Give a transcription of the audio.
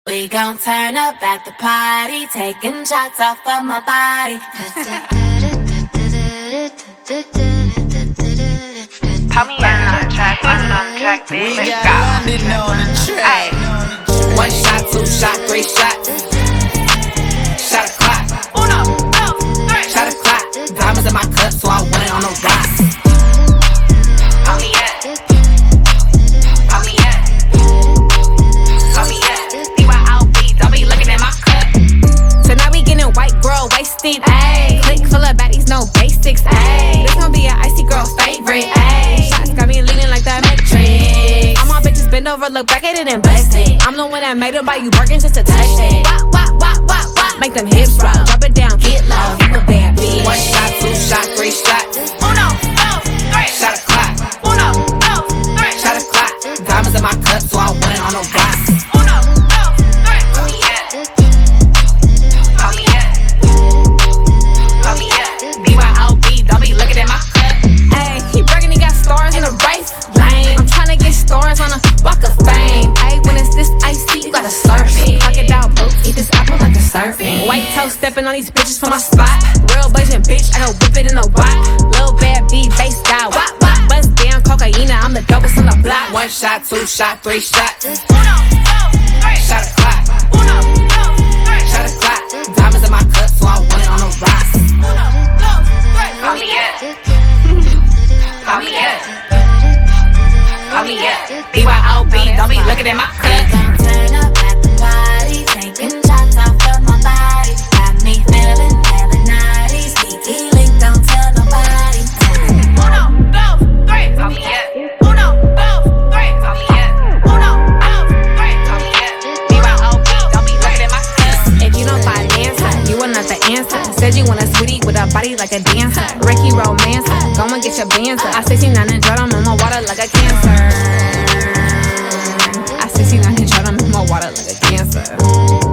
We gon' turn up at the party, taking shots off of my body. Tommy on the track, We got London on the track. One shot, two shot, three shots. Shot a clock. Uno, dos, tres. Shot a clock. Diamonds in my cup, so I went on a rock. Tommy BYOB, don't be looking at my cup. Tonight we getting white girl wasted, ayy. Click full of baddies, no basics, ayy. This gon' be an icy girl's favorite, ayy. Shots got me leaning like the Matrix. All my bitches bend over, look back at it and bless it. I'm the one that made them buy you Birkins just to touch it. Make them hips roll, drop it down, get low. You a bad bitch. One shot, two shot, three shots. Uno, dos, tres. Shot a clock. Uno, dos, tres. Shot a clock. Diamonds in my cup, so I went on a rock. Uno, dos, tres. Tommy BYOB, don't be looking at my cup. Ayy, he bragging he got stars in a race. Lame. I'm tryna get stars on a walk of fame. Ayy, when it's this icy, you gotta surf it. Pocket out boots, eat this apple like a surfing. White toe stepping on these bitches for my spot. Real blazing bitch, I go whip it in a wop. Lil' bad B, bass style, wop wop. Bust down cocaine, I'm the dopest on the block. One shot, two shot, three shots. Uno, dos, tres. Shot a clock. Uno, dos, tres. Shot a clock. Diamonds in my cup, so I went on a rock. Uno, dos, tres. Tommy BYOB, don't be looking at my We cup. gon' turn up at the party, taking shots off of my body. Got me feeling hella naughty. Sneaky link, don't tell nobody. Uno, dos, tres. Uno, dos, tres. Uno, dos, tres. BYOB, don't be looking at my cup. If you don't finance her, you are not the answer. Said you want a sweetie with a body like a dancer. Ricky romancer, go and get your bands. I 69 and drought, I'm in my water like a cancer. I 69 and drought, I'm in my water like a cancer.